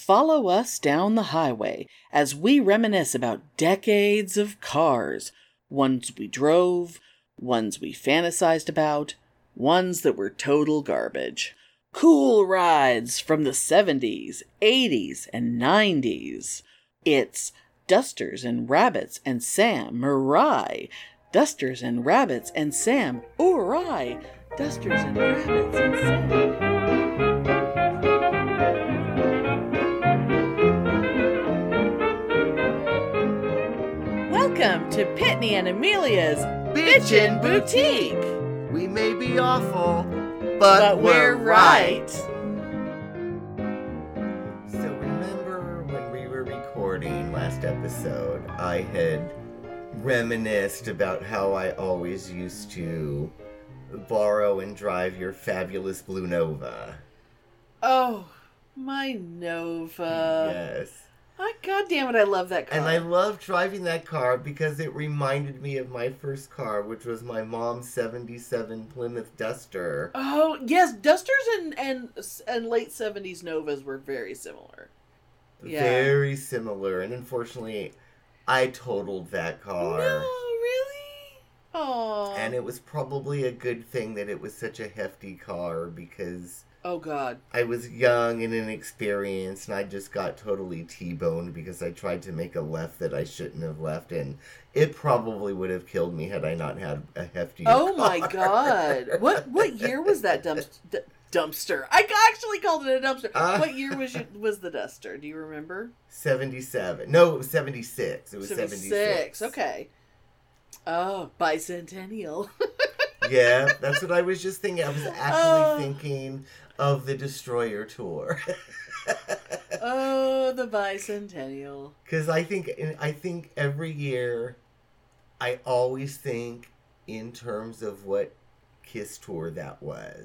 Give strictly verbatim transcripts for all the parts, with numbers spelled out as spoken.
Follow us down the highway as we reminisce about decades of cars, ones we drove, ones we fantasized about, ones that were total garbage. Cool rides from the seventies, eighties, and nineties. It's Dusters and Rabbits and Sam Mirai. Dusters and Rabbits and Sam Oorai. Dusters and Rabbits and Sam. Welcome to Pitney and Amelia's Bitchin' Boutique. We may be awful, but, But we're, we're right. right. So remember when we were recording last episode, I had reminisced about how I always used to borrow and drive your fabulous Blue Nova. Oh, my Nova. Yes. Oh, God damn it, I love that car. And I loved driving that car because it reminded me of my first car, which was my mom's seventy-seven Plymouth Duster. Oh, yes, Dusters and, and, and late seventies Novas were very similar. Yeah. Very similar. And unfortunately, I totaled that car. No, really? Oh. And it was probably a good thing that it was such a hefty car because Oh, God. I was young and inexperienced and I just got totally T-boned because I tried to make a left that I shouldn't have left, and it probably would have killed me had I not had a hefty Oh, car. my God. What what year was that dump, d- dumpster? I actually called it a dumpster. Uh, what year was your, was the Duster? Do you remember? seventy-seven. No, it was seventy-six. It was seventy-six. Okay. Oh, bicentennial. Yeah, that's what I was just thinking. I was actually Oh. thinking of the Destroyer Tour. Oh, the bicentennial. Because I think I think every year, I always think in terms of what Kiss tour that was.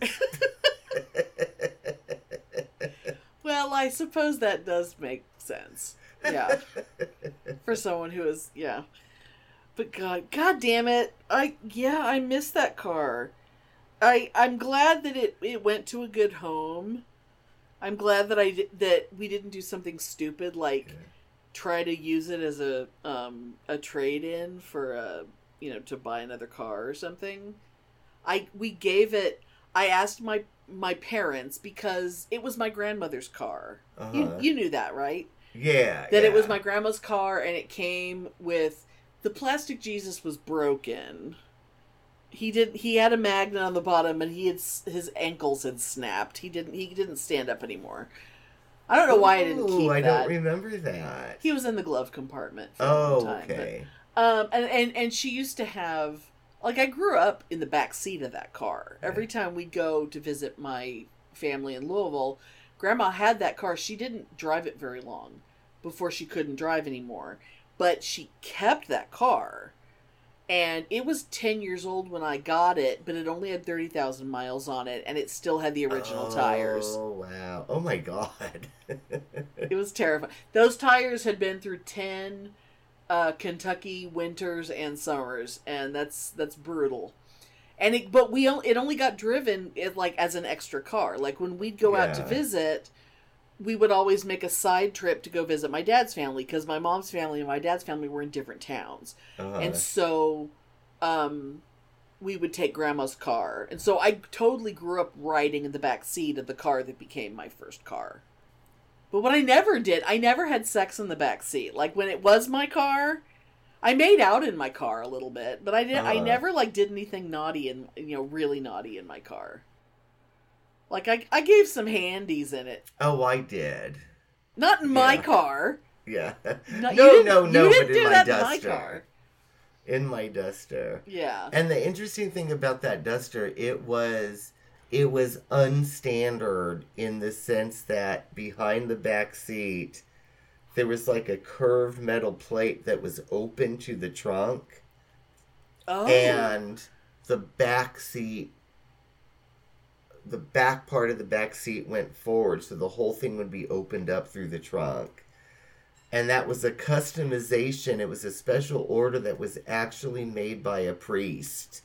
Well, I suppose that does make sense. Yeah. For someone who is, yeah. But God, God damn it. I, yeah, I miss that car. I, I'm glad that it, it went to a good home. I'm glad that I, di- that we didn't do something stupid like Yeah. try to use it as a, um, a trade-in for a, you know, to buy another car or something. I, we gave it, I asked my, my parents because it was my grandmother's car. Uh-huh. You, you knew that, right? Yeah. That yeah. it was my grandma's car and it came with, the plastic Jesus was broken. He did. He had a magnet on the bottom, and he had his ankles had snapped. He didn't. He didn't stand up anymore. I don't know why I didn't keep I that. don't remember that. He was in the glove compartment for a Oh, long time. okay. But, um, and, and and she used to have, like, I grew up in the back seat of that car. Every time we'd go to visit my family in Louisville, Grandma had that car. She didn't drive it very long before she couldn't drive anymore. But she kept that car. And it was ten years old when I got it, but it only had thirty thousand miles on it, and it still had the original oh, tires. Oh, wow. Oh, my God. It was terrifying. Those tires had been through ten uh, Kentucky winters and summers, and that's that's brutal. And it, but we it only got driven it, like as an extra car. Like when we'd go out to Yeah. visit, we would always make a side trip to go visit my dad's family because my mom's family and my dad's family were in different towns. Uh-huh. And so um, we would take Grandma's car. And so I totally grew up riding in the back seat of the car that became my first car. But what I never did, I never had sex in the back seat. Like when it was my car, I made out in my car a little bit, but I did. I Uh-huh. never like did anything naughty and you know really naughty in my car. Like, I, I gave some handies in it. Oh, I did. Not in my Yeah. car. Yeah. No, you no, didn't- no, you no, didn't but do in my that in my Duster. car. In my Duster. Yeah. And the interesting thing about that Duster, it was it was unstandard in the sense that behind the back seat, there was like a curved metal plate that was open to the trunk. Oh. And the back seat, the back part of the back seat went forward, so the whole thing would be opened up through the trunk. And that was a customization. It was a special order that was actually made by a priest.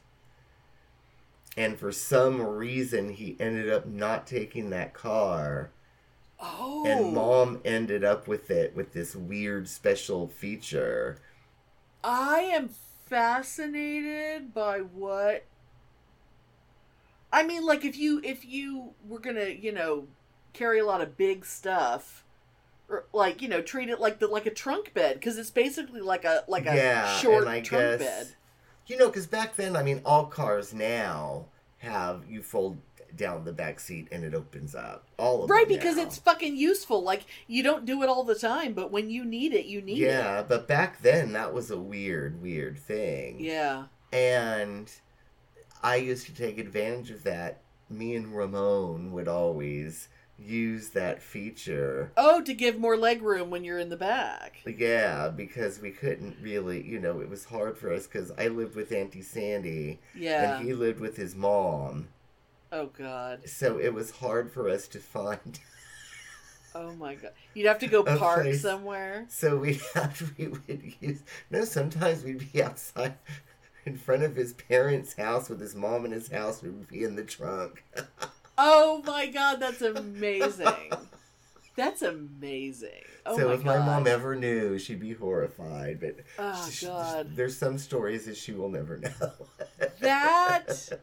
And for some reason, he ended up not taking that car And Oh. Mom ended up with it with this weird special feature. I am fascinated by what I mean, like if you if you were gonna, you know, carry a lot of big stuff, or like, you know, treat it like the like a trunk bed, because it's basically like a like a Yeah, short and I trunk guess, bed. you know, because back then, I mean, all cars now have you fold down the back seat and it opens up. All of Right, them because now. it's fucking useful. Like, you don't do it all the time, but when you need it, you need it. Yeah, but back then that was a weird, weird thing. Yeah. And I used to take advantage of that. Me and Ramon would always use that feature. Oh, to give more leg room when you're in the back. Yeah, because we couldn't really, you know, it was hard for us because I lived with Auntie Sandy. Yeah. And he lived with his mom. Oh, God. So it was hard for us to find. Oh, my God. You'd have to go A park place. somewhere. So we'd have, we would use, no, sometimes we'd be outside in front of his parents' house with his mom in his house. We would be in the trunk. Oh, my God. That's amazing. That's amazing. Oh, so my if God. my mom ever knew, she'd be horrified. But Oh, she- God. there's some stories that she will never know. That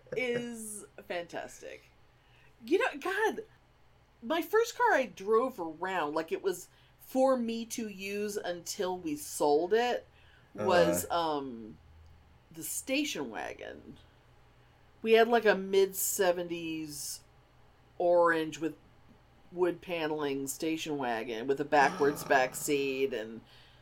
is fantastic. You know, God, my first car I drove around, like it was for me to use until we sold it, was Uh. um the station wagon. We had like a mid seventies orange with wood paneling station wagon with a backwards back seat, and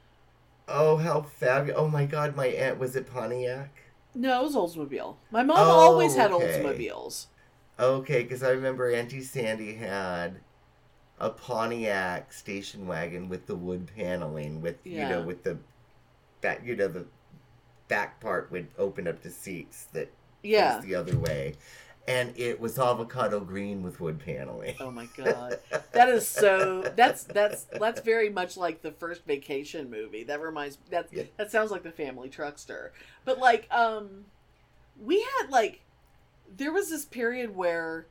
Oh, how fabulous. Oh my God, my aunt, was it Pontiac? no, it was Oldsmobile. My mom Oh, always had okay. Oldsmobiles. Okay, because I remember Auntie Sandy had a Pontiac station wagon with the wood paneling, with you Yeah. know, with the back, you know, the back part would open up to seats that Yeah. face the other way, and it was avocado green with wood paneling. Oh my God, that is so. That's that's that's very much like the first Vacation movie. That reminds that Yeah. that sounds like the Family Truckster. But like, um, we had like, there was this period where.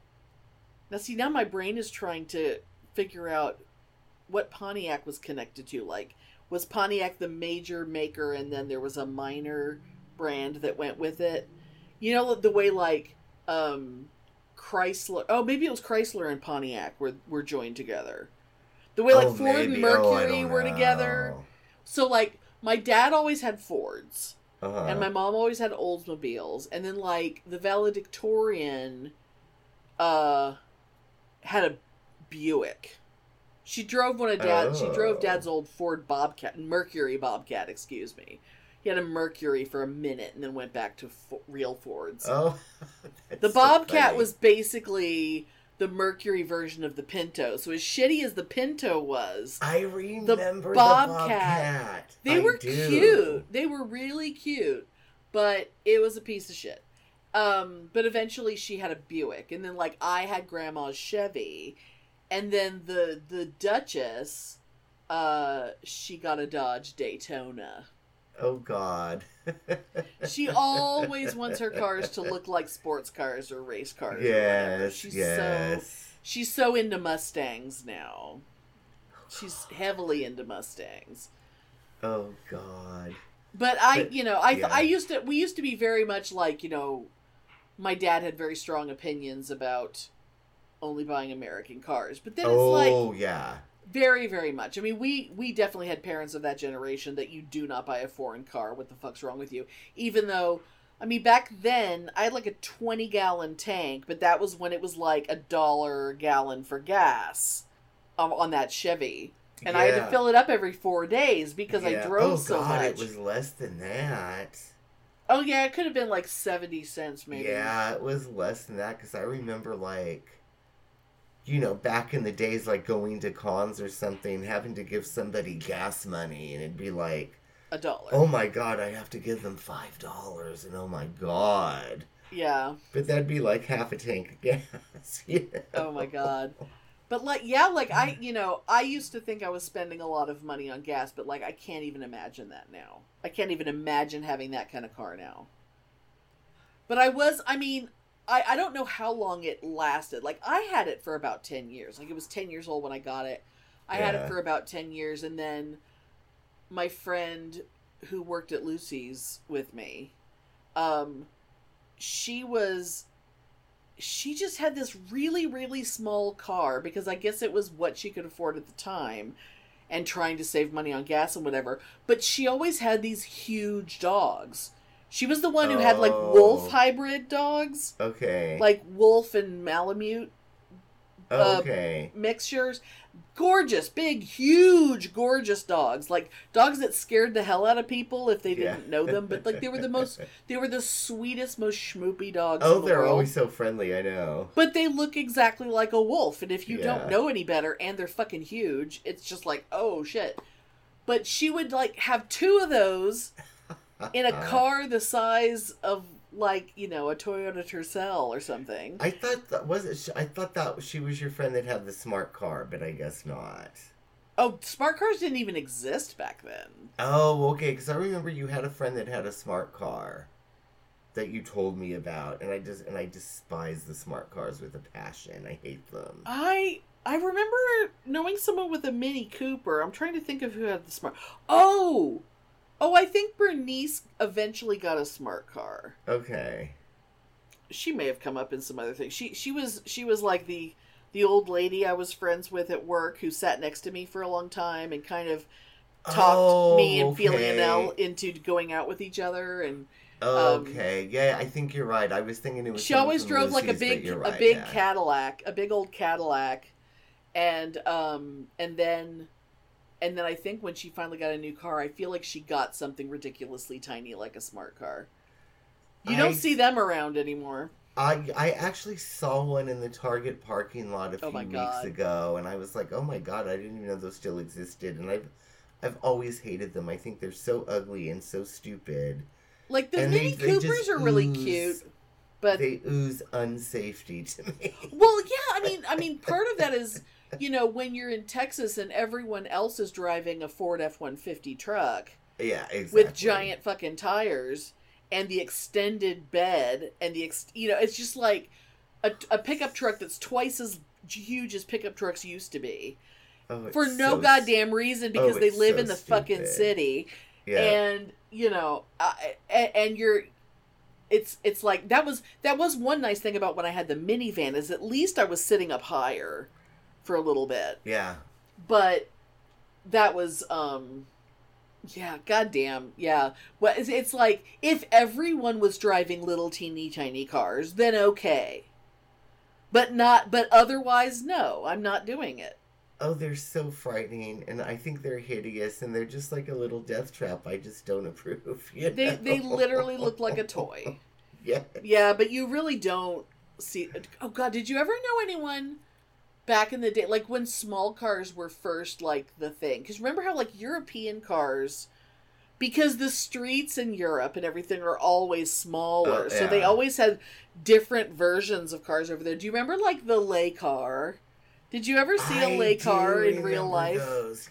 Now see, now my brain is trying to figure out what Pontiac was connected to. Like, was Pontiac the major maker, and then there was a minor brand that went with it? You know, the way like. Um, Chrysler. Oh, maybe it was Chrysler and Pontiac were were joined together. The way like Oh, Ford and maybe. Oh, I Mercury don't were together. know. So like my dad always had Fords, Uh-huh. and my mom always had Oldsmobiles, and then like the valedictorian, uh, had a Buick. She drove one of dad. She drove Oh. Dad's old Ford Bobcat, Mercury Bobcat. Excuse me. He had a Mercury for a minute, and then went back to fo- real Fords. Oh, that's The so Bobcat funny. was basically the Mercury version of the Pinto. So as shitty as the Pinto was, I remember the Bobcat, Bobcat. they I were do. cute. They were really cute, but it was a piece of shit. Um, but eventually she had a Buick, and then like I had Grandma's Chevy, and then the the Duchess, uh, she got a Dodge Daytona. Oh God. She always wants her cars to look like sports cars or race cars. Or whatever. Yes. She's yes. so she's so into Mustangs now. She's heavily into Mustangs. Oh God. But I, But, you know, I yeah. I used to we used to be very much like, you know, my dad had very strong opinions about only buying American cars. But then it's like Oh yeah. very, very much. I mean, we we definitely had parents of that generation that you do not buy a foreign car. What the fuck's wrong with you? Even though, I mean, back then I had like a twenty gallon tank, but that was when it was like a dollar a gallon for gas um, on that Chevy, and I had to Yeah. fill it up every four days because I Yeah. drove oh, so God, much. it was less than that. Oh yeah, it could have been like seventy cents maybe. Yeah, it was less than that because I remember like, you know, back in the days, like going to cons or something, having to give somebody gas money, and it'd be like, A dollar. oh my God, I have to give them five dollars, and oh my God. Yeah. But that'd be like half a tank of gas. You know? Oh my God. But like, yeah, like I, you know, I used to think I was spending a lot of money on gas, but like I can't even imagine that now. I can't even imagine having that kind of car now. But I was, I mean, I, I don't know how long it lasted. Like, I had it for about ten years. Like, it was ten years old when I got it. I yeah. had it for about ten years, and then my friend who worked at Lucy's with me, um, she was, she just had this really, really small car, because I guess it was what she could afford at the time, and trying to save money on gas and whatever, but she always had these huge dogs. She was the one who oh. had, like, wolf hybrid dogs. Okay. Like, wolf and Malamute uh, okay. mixtures. Gorgeous, big, huge, gorgeous dogs. Like, dogs that scared the hell out of people if they didn't yeah. know them. But, like, they were the most, they were the sweetest, most schmoopy dogs Oh, in the they're world. always so friendly, I know. But they look exactly like a wolf. And if you yeah. don't know any better and they're fucking huge, it's just like, oh, shit. But she would, like, have two of those in a car the size of, like, you know, a Toyota Tercel or something. I thought that was it. I thought that she was your friend that had the smart car, but I guess not. Oh, smart cars didn't even exist back then. Oh, okay. Because I remember you had a friend that had a smart car that you told me about, and I just and I despise the smart cars with a passion. I hate them. I I remember knowing someone with a Mini Cooper. I'm trying to think of who had the smart. Oh. Oh, I think Bernice eventually got a smart car. Okay. She may have come up in some other things. She she was she was like the the old lady I was friends with at work who sat next to me for a long time and kind of talked oh, me and okay. Felianelle into going out with each other. And okay, um, yeah, I think you're right. I was thinking it was. She always drove Lucy's, like a big right, a big yeah. Cadillac, a big old Cadillac, and um and then. And then I think when she finally got a new car, I feel like she got something ridiculously tiny like a smart car. You don't I, see them around anymore. I I actually saw one in the Target parking lot a few oh my weeks God. ago, and I was like, oh my God, I didn't even know those still existed. And I've, I've always hated them. I think they're so ugly and so stupid. Like, the and Mini they, they Coopers are really ooze, cute. But they ooze unsafety to me. Well, yeah, I mean, I mean, part of that is, you know, when you're in Texas and everyone else is driving a Ford F one fifty truck. Yeah, exactly. With giant fucking tires and the extended bed and the, ex- you know, it's just like a, a pickup truck that's twice as huge as pickup trucks used to be. Oh, for no so goddamn reason because oh, they live so in the stupid. fucking city. Yeah. And, you know, I, and, and you're... It's it's like, that was that was one nice thing about when I had the minivan, is at least I was sitting up higher for a little bit. Yeah. But that was, um, yeah, goddamn, yeah. Well, it's, it's like, if everyone was driving little teeny tiny cars, then okay. But not, but otherwise, no, I'm not doing it. Oh, they're so frightening, and I think they're hideous, and they're just like a little death trap. I just don't approve. You know? They they literally look like a toy. Yeah. Yeah, but you really don't see... Oh, God, did you ever know anyone back in the day, like when small cars were first, like, the thing? Because remember how, like, European cars... Because the streets in Europe and everything are always smaller, oh, yeah. so they always had different versions of cars over there. Do you remember, like, the lay car? Did you ever see a lay car in real life? Those.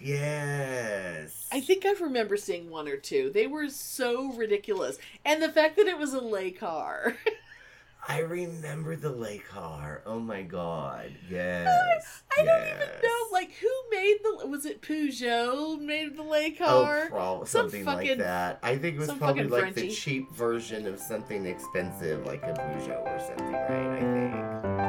Yes. I think I remember seeing one or two. They were so ridiculous. And the fact that it was a lay car. I remember the lay car. Oh my God. Yes. I, I yes. don't even know. Like, who made the... Was it Peugeot made the lay car? Oh, probably Some something fucking, like that. I think it was probably like Frenchie. the cheap version of something expensive, like a Peugeot or something, right? I think.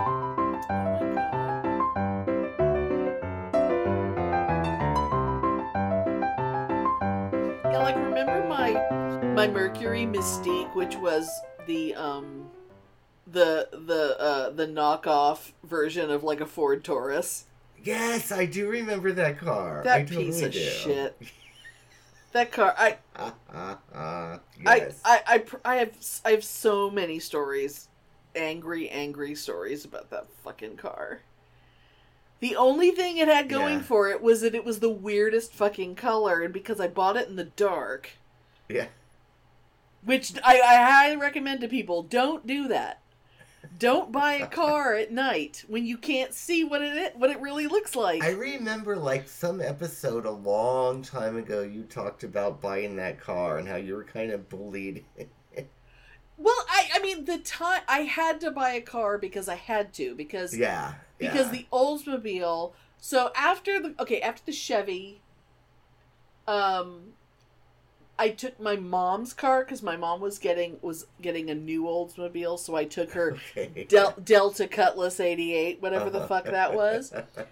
Yeah, like, remember my my Mercury Mystique, which was the um the the uh the knockoff version of like a Ford Taurus. Yes, I do remember that car. That I totally piece of do. shit. That car, I, uh, uh, uh, I, yes. I, I, I have, I have so many stories, angry, angry stories about that fucking car. The only thing it had going Yeah. for it was that it was the weirdest fucking color, and because I bought it in the dark, Yeah. which I, I highly recommend to people, don't do that. Don't buy a car at night when you can't see what it what it really looks like. I remember, like, some episode a long time ago, you talked about buying that car and how you were kind of bullied. Well, I, I mean, mean, the time I had to buy a car because I had to because Yeah. because yeah. the Oldsmobile. So after the okay after the Chevy, um, I took my mom's car because my mom was getting was getting a new Oldsmobile, so I took her Okay. Del- Delta Cutlass eighty-eight, whatever the fuck that was,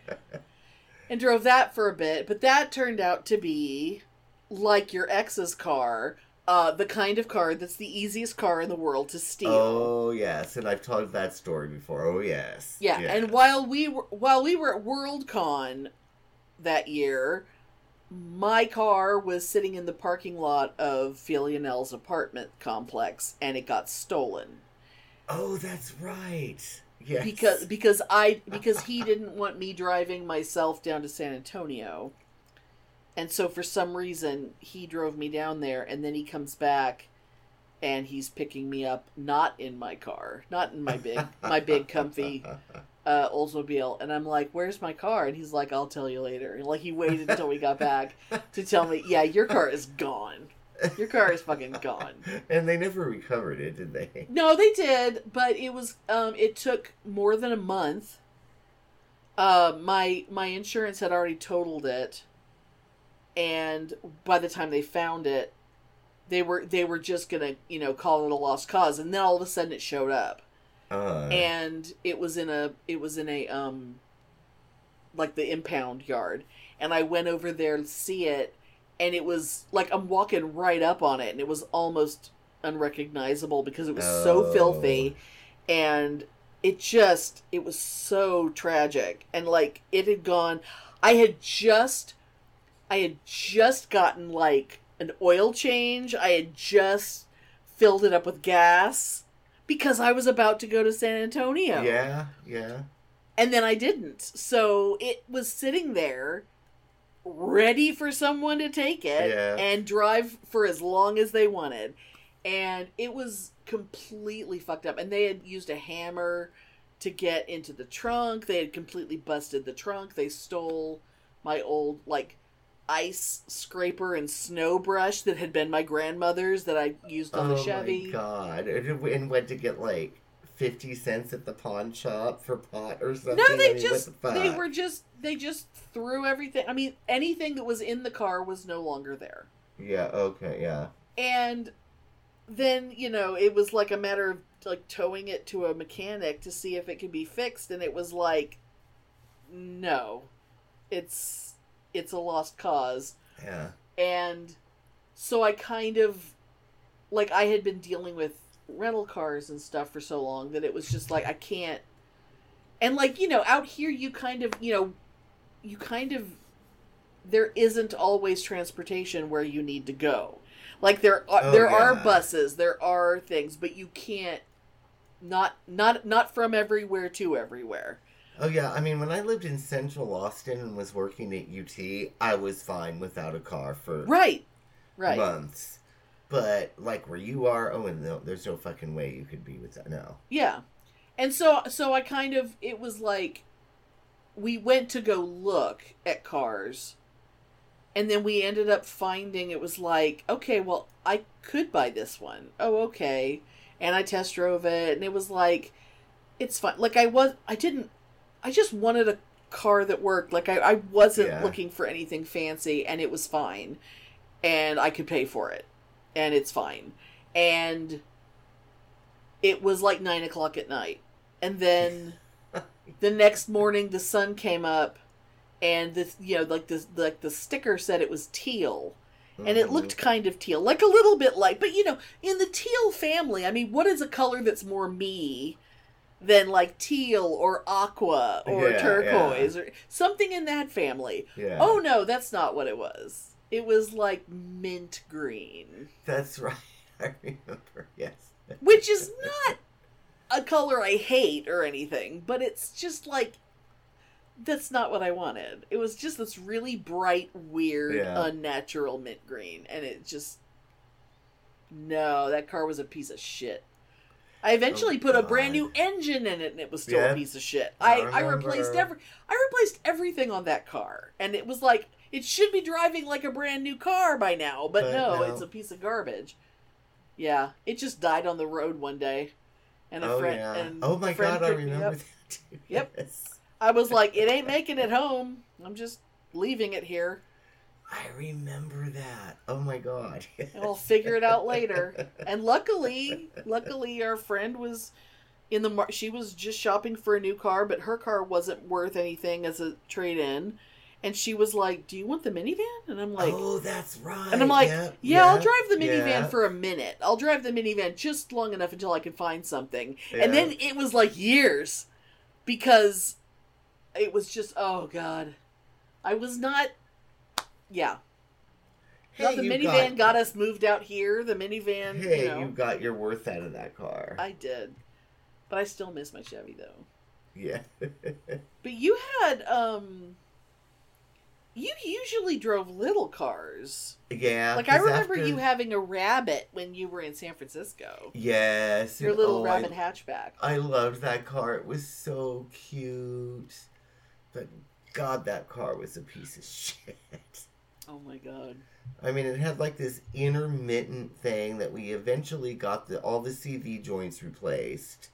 and drove that for a bit. But that turned out to be like your ex's car, uh, the kind of car that's the easiest car in the world to steal. Oh yes, and I've told that story before. Oh yes. Yeah, yes. and while we were while we were at Worldcon that year, my car was sitting in the parking lot of Filionel's apartment complex, and it got stolen. Oh, that's right. Yes. Because because I because he didn't want me driving myself down to San Antonio. And so for some reason he drove me down there, and then he comes back and he's picking me up not in my car, not in my big my big comfy uh Oldsmobile, and I'm like, "Where's my car?" And he's like, "I'll tell you later." And like he waited until we got back to tell me, "Yeah, your car is gone. Your car is fucking gone." And they never recovered it, did they? No, they did, but it was um it took more than a month. Uh my my insurance had already totaled it, and by the time they found it, they were they were just gonna, you know, call it a lost cause, and then all of a sudden it showed up. Uh, And it was in a it was in a um like the impound yard, and I went over there to see it, and it was like I'm walking right up on it, and it was almost unrecognizable because it was Oh. so filthy, and it just it was so tragic. And like it had gone I had just I had just gotten like an oil change. I had just filled it up with gas because I was about to go to San Antonio. yeah, yeah. And then I didn't. So it was sitting there ready for someone to take it Yeah. and drive for as long as they wanted. And it was completely fucked up. And they had used a hammer to get into the trunk. They had completely busted the trunk. They stole my old, like, ice scraper and snow brush that had been my grandmother's that I used on oh the Chevy. my god! And and went to get like fifty cents at the pawn shop for pot or something. No, they I mean, just what the they fuck? were just they just threw everything. I mean, anything that was in the car was no longer there. Yeah. Okay. Yeah. And then, you know, it was like a matter of like towing it to a mechanic to see if it could be fixed, and it was like, no, it's it's a lost cause. Yeah. And so I kind of, like, I had been dealing with rental cars and stuff for so long that it was just like, I can't. And like, you know, out here you kind of, you know, you kind of, there isn't always transportation where you need to go. Like there are, Oh, there are yeah. buses, there are things, but you can't, not, not, not from everywhere to everywhere. Oh yeah. I mean, when I lived in Central Austin and was working at U T, I was fine without a car for Right. Right. months. But like where you are, oh, and no, there's no fucking way you could be with that. No. Yeah. And so so I kind of, it was like, we went to go look at cars, and then we ended up finding it was like, okay, well, I could buy this one. Oh, okay. And I test drove it, and it was like, it's fine. Like I was, I didn't, I just wanted a car that worked. Like I, I wasn't Yeah. looking for anything fancy, and it was fine. And I could pay for it. And it's fine. And it was like nine o'clock at night. And then the next morning the sun came up, and this, you know, like the like the sticker said it was teal. And it Mhm. looked kind of teal, like a little bit like, but you know, in the teal family, I mean, what is a color that's more me than like teal or aqua or Yeah, turquoise or something in that family? Yeah. Oh no, that's not what it was. It was like mint green, That's right. I remember. Yes. which is not a color I hate or anything, but it's just like, that's not what I wanted. It was just this really bright, weird, Yeah. unnatural mint green, and it just, no, that car was a piece of shit. I eventually Oh, put a God. brand new engine in it, and it was still Yeah. a piece of shit. I I, I replaced remember. every I replaced everything on that car, and it was like, it should be driving like a brand new car by now, but, But no, no. it's a piece of garbage. Yeah, it just died on the road one day. And a oh, friend. yeah. And Oh, my friend God, I picked me remember up. that, too. Yep. Yes. I was like, it ain't making it home. I'm just leaving it here. I remember that. Oh, my God. Yes. And we'll figure it out later. And luckily, luckily our friend was in the mar- she was just shopping for a new car, but her car wasn't worth anything as a trade-in. And she was like, "Do you want the minivan?" And I'm like, oh, that's right. and I'm like, yep, "Yeah, I'll yep, drive the minivan yep. for a minute. I'll drive the minivan just long enough until I can find something." Yeah. And then it was like years because it was just, oh God. I was not, yeah. Hey, Not the you minivan got, got us moved out here. The minivan, Hey, you know. you got your worth out of that car. I did. But I still miss my Chevy, though. Yeah. But you had, um... you usually drove little cars. Yeah. Like, I 'cause remember after- you having a Rabbit when you were in San Francisco. Yes. Your and- little oh, Rabbit I, hatchback. I loved that car. It was so cute. But, God, that car was a piece of shit. Oh, my God. I mean, it had like this intermittent thing that we eventually got the all the C V joints replaced.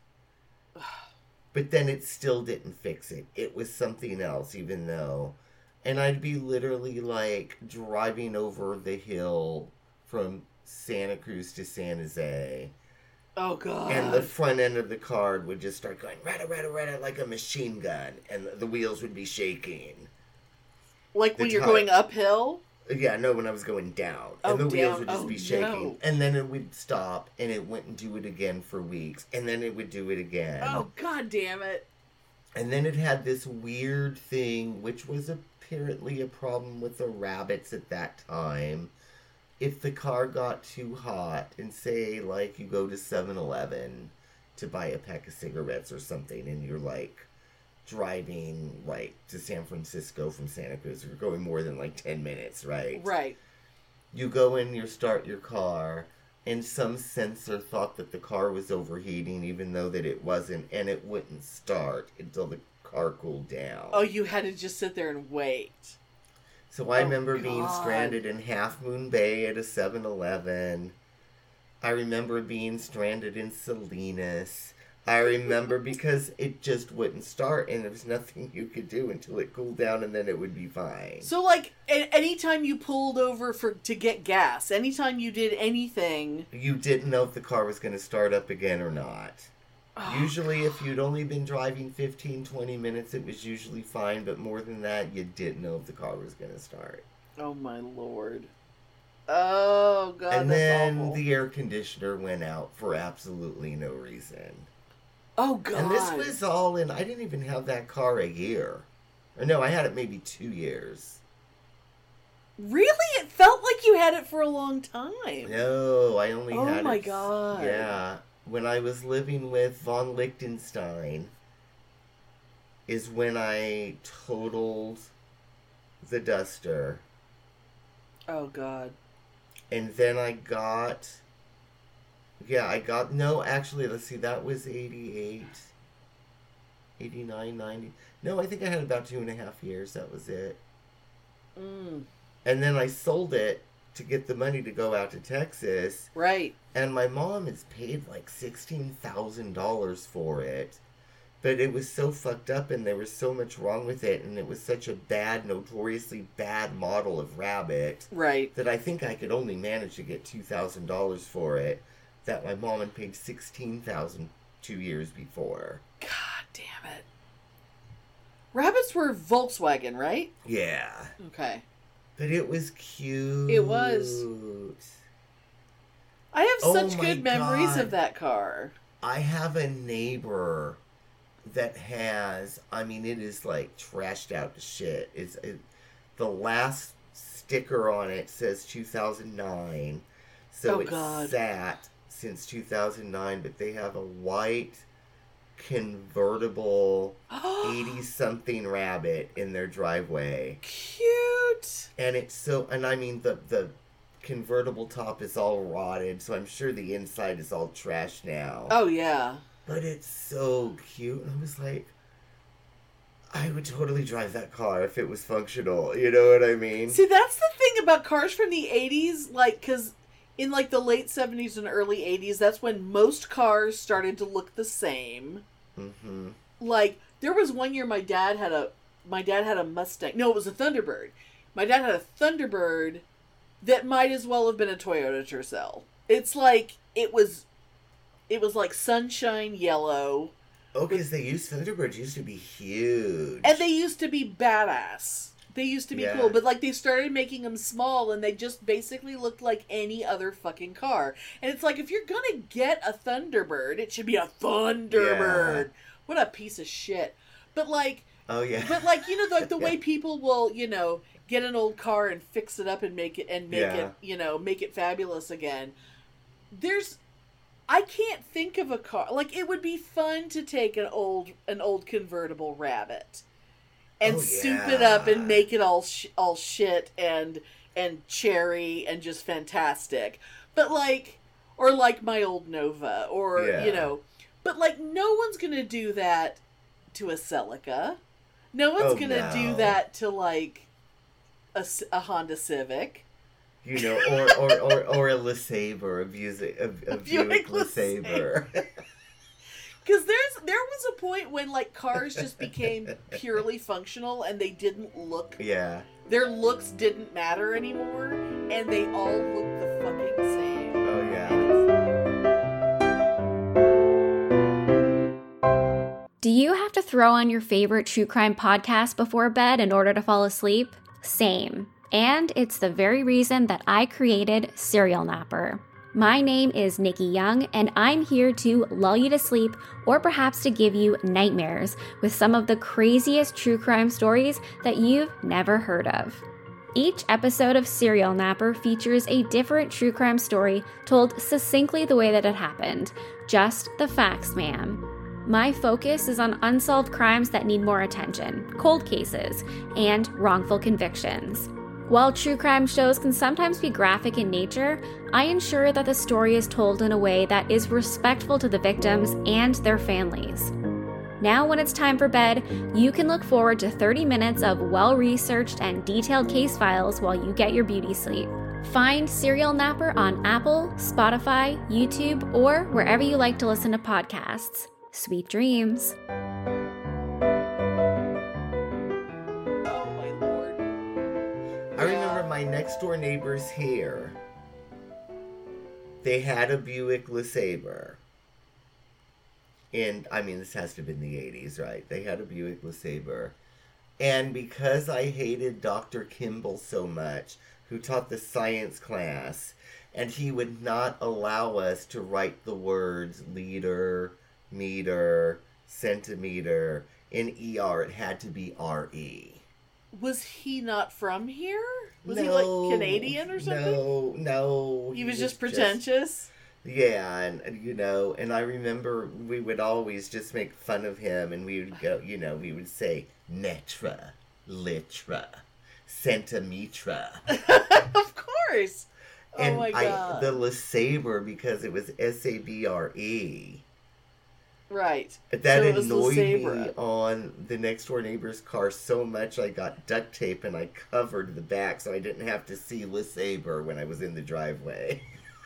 But then it still didn't fix it. It was something else, even though. And I'd be literally like driving over the hill from Santa Cruz to San Jose. Oh, God. And the front end of the car would just start going rata rata rata like a machine gun, and the wheels would be shaking. Like the when you're tire- going uphill? Yeah, no, when I was going down. Oh, And the wheels down. would just Oh, be shaking. no. And then it would stop, and it wouldn't do it again for weeks. And then it would do it again. Oh, God damn it. And then it had this weird thing, which was apparently a problem with the Rabbits at that time. If the car got too hot, and say, like, you go to seven eleven to buy a pack of cigarettes or something, and you're, like, driving, like, to San Francisco from Santa Cruz. You're going more than, like, ten minutes, right? Right. You go in, you start your car, and some sensor thought that the car was overheating, even though that it wasn't, and it wouldn't start until the car cooled down. Oh, you had to just sit there and wait. So I Oh, remember being God. stranded in Half Moon Bay at a seven eleven. I remember being stranded in Salinas. I remember because it just wouldn't start, and there was nothing you could do until it cooled down, and then it would be fine. So, like, a- anytime you pulled over for to get gas, anytime you did anything... You didn't know if the car was going to start up again or not. Oh, Usually, if you'd only been driving fifteen, twenty minutes, it was usually fine, but more than that, you didn't know if the car was going to start. oh, my Lord. Oh, God, and that's then awful. the air conditioner went out for absolutely no reason. Oh, God. And this was all in, I didn't even have that car a year. Or no, I had it maybe two years. Really? It felt like you had it for a long time. No, I only Oh, had it. my God. Yeah. When I was living with von Lichtenstein is when I totaled the Duster. Oh, God. And then I got... Yeah, I got... No, actually, let's see. That was eighty-eight. eighty-nine, ninety. No, I think I had about two and a half years. That was it. Mm. And then I sold it to get the money to go out to Texas. Right. And my mom has paid like sixteen thousand dollars for it. But it was so fucked up and there was so much wrong with it. And it was such a bad, notoriously bad model of Rabbit. Right. That I think I could only manage to get two thousand dollars for it. That my mom had paid sixteen thousand dollars two years before. God damn it. Rabbits were Volkswagen, right? Yeah. Okay. But it was cute. It was. I have Oh such my good memories God. of that car. I have a neighbor that has, I mean, it is like trashed out to shit. It's it, the last sticker on it says two thousand nine. So Oh, it's God. sat since two thousand nine, but they have a white convertible eighty-something Rabbit in their driveway. Cute. And it's so, and I mean, the, the convertible top is all rotted, so I'm sure the inside is all trashed now. Oh, yeah. But it's so cute. And I was like, I would totally drive that car if it was functional. You know what I mean? See, that's the thing about cars from the eighties, like, because in like the late seventies and early eighties, that's when most cars started to look the same. Mm-hmm. Like, there was one year my dad had a, my dad had a Mustang. No, it was a Thunderbird. My dad had a Thunderbird that might as well have been a Toyota Tercel. It's like, it was, it was like sunshine yellow. Oh, because they used, Thunderbirds used to be huge. And they used to be badass. They used to be Yeah. cool, but like they started making them small and they just basically looked like any other fucking car. And it's like, if you're gonna get a Thunderbird, it should be a Thunderbird. Yeah. What a piece of shit. But like, Oh, yeah. but like, you know, like the Yeah. way people will, you know, get an old car and fix it up and make it, and make Yeah. it, you know, make it fabulous again. There's, I can't think of a car, like it would be fun to take an old, an old convertible Rabbit and Oh, soup it up yeah. and make it all sh- all shit and and cherry and just fantastic. But like, or like my old Nova, or Yeah. you know, but like no one's gonna do that to a Celica. No one's Oh, gonna no. do that to like a, S- a Honda Civic. You know, or or, or, or a LeSabre, a, Buick, a, a, A Buick Buick LeSabre. Because there's there was a point when like cars just became purely functional and they didn't look, Yeah. their looks didn't matter anymore, and they all looked the fucking same. Oh, yeah. Do you have to throw on your favorite true crime podcast before bed in order to fall asleep? Same. And it's the very reason that I created Serial Napper. My name is Nikki Young, and I'm here to lull you to sleep or perhaps to give you nightmares with some of the craziest true crime stories that you've never heard of. Each episode of Serial Napper features a different true crime story told succinctly the way that it happened. Just the facts, ma'am. My focus is on unsolved crimes that need more attention, cold cases, and wrongful convictions. While true crime shows can sometimes be graphic in nature, I ensure that the story is told in a way that is respectful to the victims and their families. Now, when it's time for bed, you can look forward to thirty minutes of well-researched and detailed case files while you get your beauty sleep. Find Serial Napper on Apple, Spotify, YouTube, or wherever you like to listen to podcasts. Sweet dreams. Oh my lord. I remember my next door neighbors here. They had a Buick LeSabre. And, I mean, this has to have been the eighties, right? They had a Buick LeSabre. And because I hated Doctor Kimball so much, who taught the science class, and he would not allow us to write the words liter, meter, centimeter in E R, it had to be R E. Was he not from here? Was no, he like Canadian or something? No, no. He was just pretentious? Yeah, and, and, you know, and I remember we would always just make fun of him, and we would go, you know, we would say, netra, litra, centimetra. Of course. And oh my god. I, the LeSabre, because it was S A B R E, right. that So it was annoyed me LeSabre. on the next door neighbor's car so much I got duct tape and I covered the back so I didn't have to see LeSabre when I was in the driveway.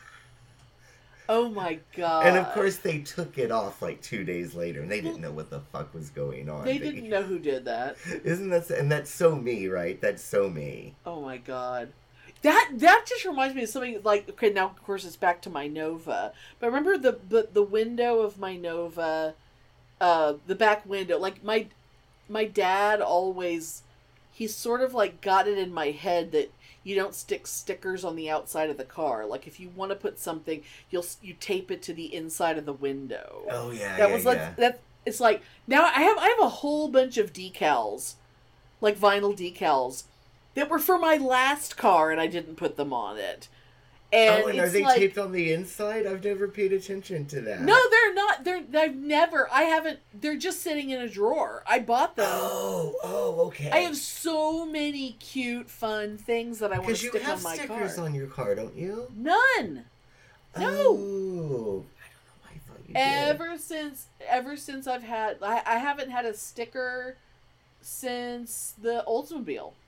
Oh my god. And of course they took it off like two days later and they didn't know what the fuck was going on. They But- didn't know who did that. Isn't that, and that's so me, right? That's so me. Oh my god. That that just reminds me of something like, okay, now of course it's back to my Nova. But remember the the, the window of my Nova, uh, the back window, like my my dad always, he sort of like got it in my head that you don't stick stickers on the outside of the car. Like if you want to put something, you'll you tape it to the inside of the window. Oh yeah, That yeah, was like yeah. that. It's like now I have I have a whole bunch of decals, like vinyl decals, that were for my last car, and I didn't put them on it. And oh, and it's are they like, taped on the inside? I've never paid attention to that. no, they're not. They're I've never. I haven't. They're just sitting in a drawer. I bought them. Oh, oh, okay. I have so many cute, fun things that I want to Because you stick have on my stickers car. on your car, don't you? None. No. Oh, I don't know why I thought you did. Ever since, ever since I've had, I, I haven't had a sticker since the Oldsmobile.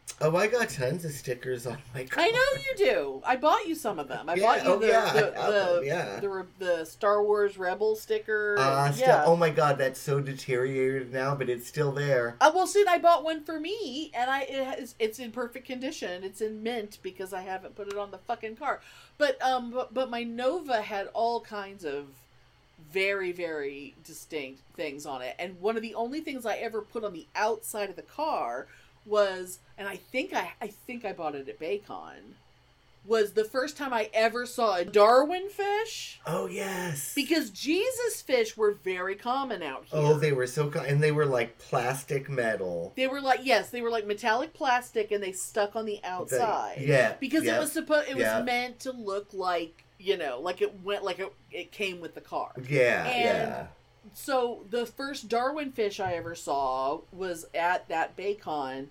Oh, I got tons of stickers on my car. I know you do. I bought you some of them. I Yeah, bought you oh, the yeah, the, I have the, them, yeah. the the Star Wars Rebel sticker. Uh, and- still, yeah. Oh my god, that's so deteriorated now, but it's still there. Uh, well, soon I bought one for me, and I it has, it's in perfect condition. It's in mint because I haven't put it on the fucking car. But um, but, but my Nova had all kinds of very very distinct things on it, and one of the only things I ever put on the outside of the car was, and I think I I think I bought it at Baycon, was the first time I ever saw a Darwin fish. Oh, yes. Because Jesus fish were very common out here. Oh, they were so co- and they were like plastic metal. They were like, yes, they were like metallic plastic, and they stuck on the outside. The, yeah, because yeah, it was supposed, it was yeah. meant to look like, you know, like it went, like it, it came with the car. Yeah, And yeah. So the first Darwin fish I ever saw was at that Baycon,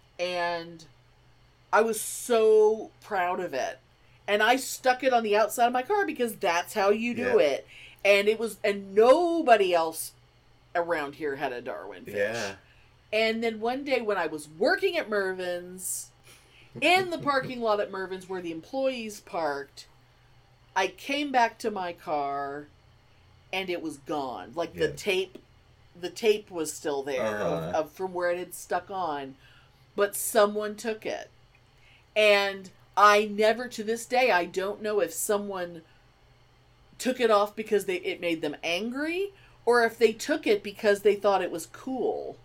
and I was so proud of it. And I stuck it on the outside of my car because that's how you do Yeah. it. And it was, and nobody else around here had a Darwin fish. Yeah. And then one day when I was working at Mervin's, in the parking lot at Mervin's where the employees parked, I came back to my car and it was gone. Like the Yeah. tape, the tape was still there Uh-huh. of, of from where it had stuck on, but someone took it. And I never, to this day, I don't know if someone took it off because they it made them angry, or if they took it because they thought it was cool.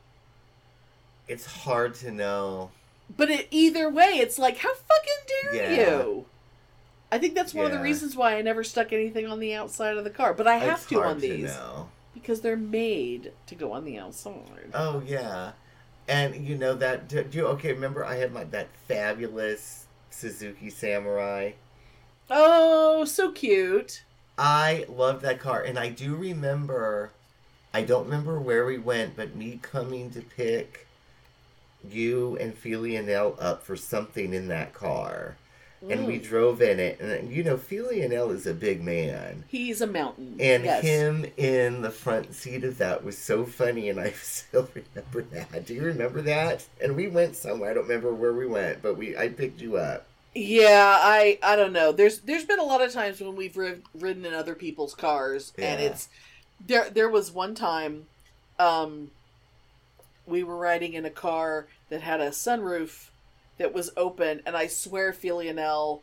It's hard to know. But it, either way, it's like, how fucking dare Yeah. you? I think that's one of the Yeah. reasons why I never stuck anything on the outside of the car. But I have It's to hard on these. know. Because they're made to go on the outside. Oh, yeah. And, you know, that... Do you, okay, remember I had my that fabulous Suzuki Samurai? Oh, so cute. I loved that car. And I do remember... I don't remember where we went, but me coming to pick you and Filianelle up for something in that car. And we Mm. drove in it. And, you know, Filianelle is a big man. He's a mountain. And yes. him in the front seat of that was so funny, and I still remember that. Do you remember that? And we went somewhere. I don't remember where we went, but we I picked you up. Yeah, I I don't know. There's there's been a lot of times when we've rid, ridden in other people's cars, and Yeah. it's there. There was one time, um, we were riding in a car that had a sunroof that was open, and I swear, Filianelle,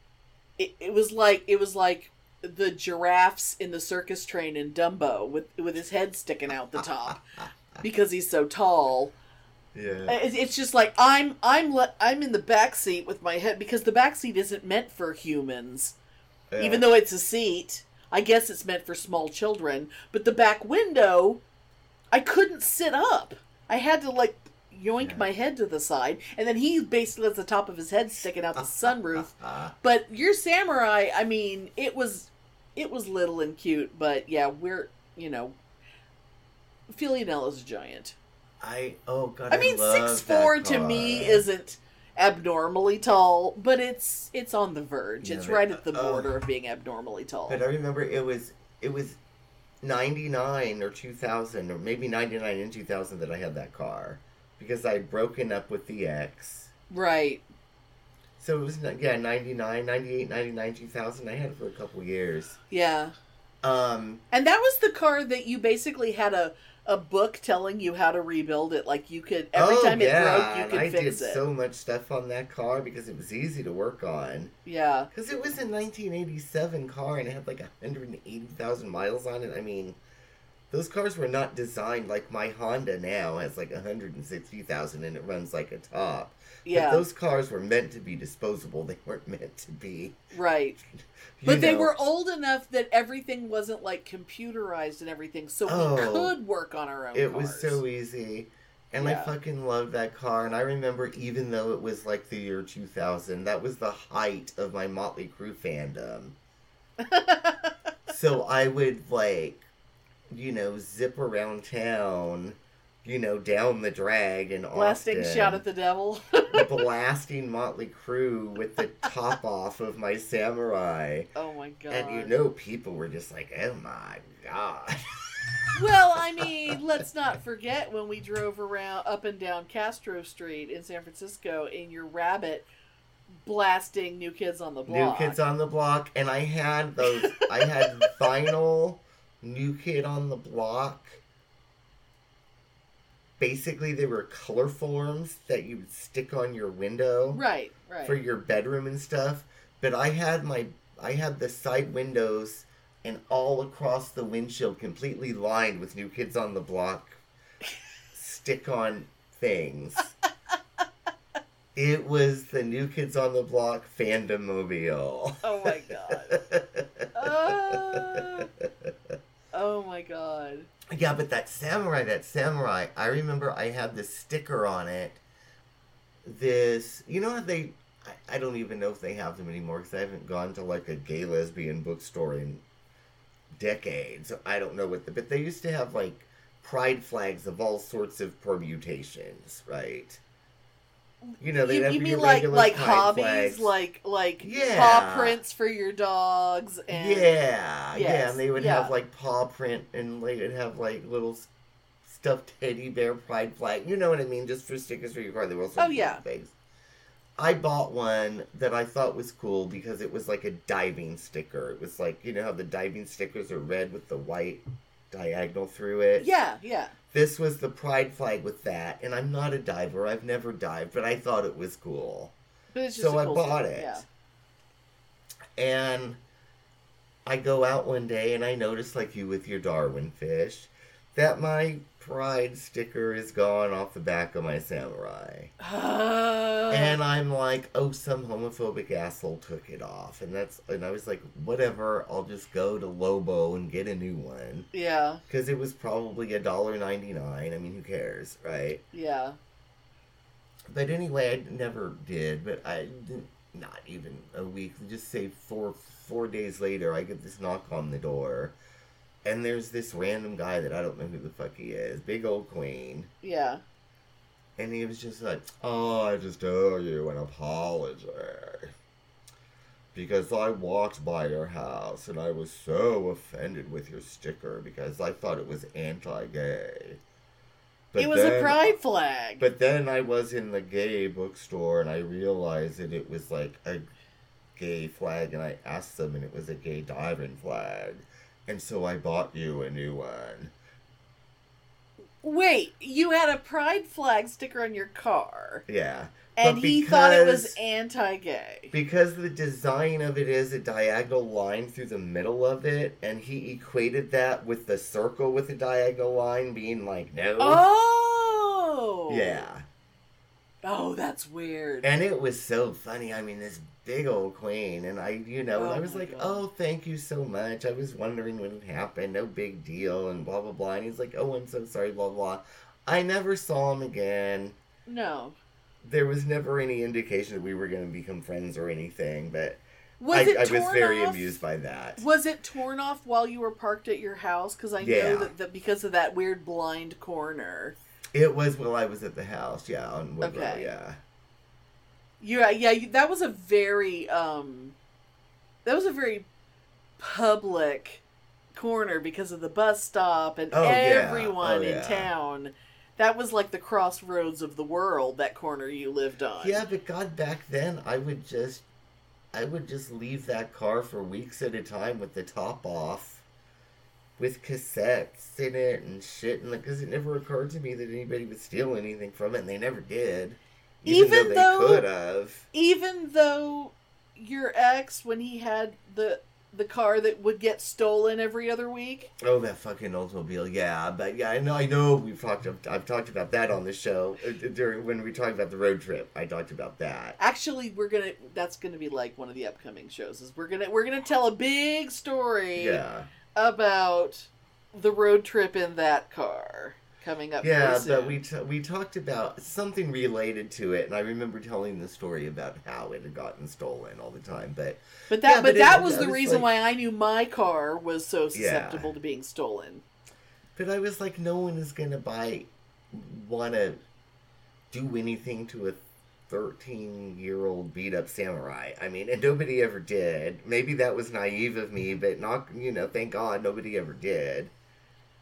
it it was like it was like the giraffes in the circus train in Dumbo with with his head sticking out the top because he's so tall. Yeah. It- It's just like I'm I'm le- I'm in the back seat with my head because the back seat isn't meant for humans, Yeah. even though it's a seat. I guess it's meant for small children. But the back window, I couldn't sit up. I had to like yoink Yeah. my head to the side, and then he basically has the top of his head sticking out the sunroof. But your Samurai, I mean, it was it was little and cute, but yeah, we're you know, Filianelle is a giant. I oh god. I mean, love six four that to me car. isn't abnormally tall, but it's it's on the verge. Yeah, it's but- right at the oh. border of being abnormally tall. But I remember it was it was ninety-nine or two thousand or maybe ninety-nine and two thousand that I had that car because I had broken up with the ex. Right. So it was yeah ninety-nine, ninety-eight, ninety-nine, two thousand. I had it for a couple years. Yeah. Um. And that was the car that you basically had a, a book telling you how to rebuild it. Like you could every oh, time it yeah, broke, you and could I fix did it. so much stuff on that car because it was easy to work on. Yeah. Because it was a nineteen eighty-seven car and it had like one hundred eighty thousand miles on it. I mean, those cars were not designed like my Honda now has like one hundred sixty thousand and it runs like a top. Yeah. But those cars were meant to be disposable. They weren't meant to be. Right. you But they know. were old enough that everything wasn't like computerized and everything, so Oh. we could work on our own It cars. was so easy. And I Yeah. fucking loved that car. And I remember even though it was like the year two thousand, that was the height of my Motley Crue fandom. So I would like, you know, zip around town, you know, down the drag in Blasting Austin. Shout at the Devil. Blasting Motley Crue with the top off of my Samurai. Oh my god. And you know people were just like, oh my god. Well, I mean, let's not forget when we drove around up and down Castro Street in San Francisco in your Rabbit blasting New Kids on the Block. New Kids on the Block, and I had those, I had vinyl New Kid on the Block. Basically, they were color forms that you would stick on your window. Right, right. For your bedroom and stuff. But I had my, I had the side windows and all across the windshield completely lined with New Kids on the Block stick-on things. It was the New Kids on the Block fandom-mobile. Oh my god. uh, oh my god. Yeah, but that samurai, that samurai, I remember I had this sticker on it. This, you know how they, I, I don't even know if they have them anymore because I haven't gone to like a gay lesbian bookstore in decades. I don't know what the, but they used to have like pride flags of all sorts of permutations, right? You know, they you, have you mean your like regular like pride hobbies, flags. like like Yeah. paw prints for your dogs, and yeah, Yes, yeah, and they would yeah. have like paw print, and they would have like little s- stuffed teddy bear pride flag. You know what I mean? Just for stickers for your car. They were also Oh, yeah. things. I bought one that I thought was cool because it was like a diving sticker. It was like, you know how the diving stickers are red with the white diagonal through it? yeah, yeah. This was the pride flag with that, and I'm not a diver. I've never dived, but I thought it was cool. But it's just So a I cool bought sticker, it. Yeah. And I go out one day and I notice, like you with your Darwin fish, that my pride sticker is gone off the back of my samurai. Uh, And I'm like, oh, some homophobic asshole took it off. And that's, and I was like, whatever, I'll just go to Lobo and get a new one. yeah, Because it was probably a dollar ninety-nine. I mean, who cares, right? yeah. But anyway, I never did. But I didn't, not even a week. Just say four four days later, I get this knock on the door. And there's this random guy that I don't know who the fuck he is. Big old queen. Yeah. And he was just like, oh, I just owe you an apology. Because I walked by your house and I was so offended with your sticker because I thought it was anti-gay. But It was a then- pride flag. But then I was in the gay bookstore and I realized that it was like a gay flag, and I asked them and it was a gay diving flag. And so I bought you a new one. Wait, you had a pride flag sticker on your car, Yeah. and But he thought it was because- anti-gay. Because the design of it is a diagonal line through the middle of it, and he equated that with the circle with the diagonal line being like, no. Oh! Yeah. Oh, that's weird. And it was so funny. I mean, this big old queen, and I, you know, and Oh I was my like, God. oh, thank you so much. I was wondering when it happened. No big deal, and blah, blah, blah. And he's like, oh, I'm so sorry, blah, blah. I never saw him again. No. There was never any indication that we were going to become friends or anything, but Was I, it I was torn very off? amused by that. Was it torn off while you were parked at your house? Because I Yeah. know that, that because of that weird blind corner. It was while I was at the house, yeah, on Woodrow, Okay. yeah. Yeah, yeah, you- that was a very, um, that was a very public corner because of the bus stop and Oh, yeah. everyone Oh, in yeah. town. That was like the crossroads of the world, that corner you lived on. Yeah, but God, back then, I would just, I would just leave that car for weeks at a time with the top off, with cassettes in it and shit, and because it never occurred to me that anybody would steal anything from it, and they never did. Even though though- they could have. Even though your ex, when he had the the car that would get stolen every other week. Oh, that fucking Oldsmobile, yeah. But yeah, I know, I know. We've talked. I've talked about that on the show uh, during when we talked about the road trip. I talked about that. Actually, we're gonna. That's gonna be like one of the upcoming shows. Is we're gonna we're gonna tell a big story Yeah, about the road trip in that car coming up. yeah. very soon. But we t- we talked about something related to it, and I remember telling the story about how it had gotten stolen all the time. But But that yeah, but, but it- that was I the was reason like- why I knew my car was so Yeah. susceptible to being stolen. but I was like, no one is gonna buy, wanna do anything to a thirteen-year-old beat-up samurai. I mean, and nobody ever did. Maybe that was naive of me, but not, you know, thank God nobody ever did.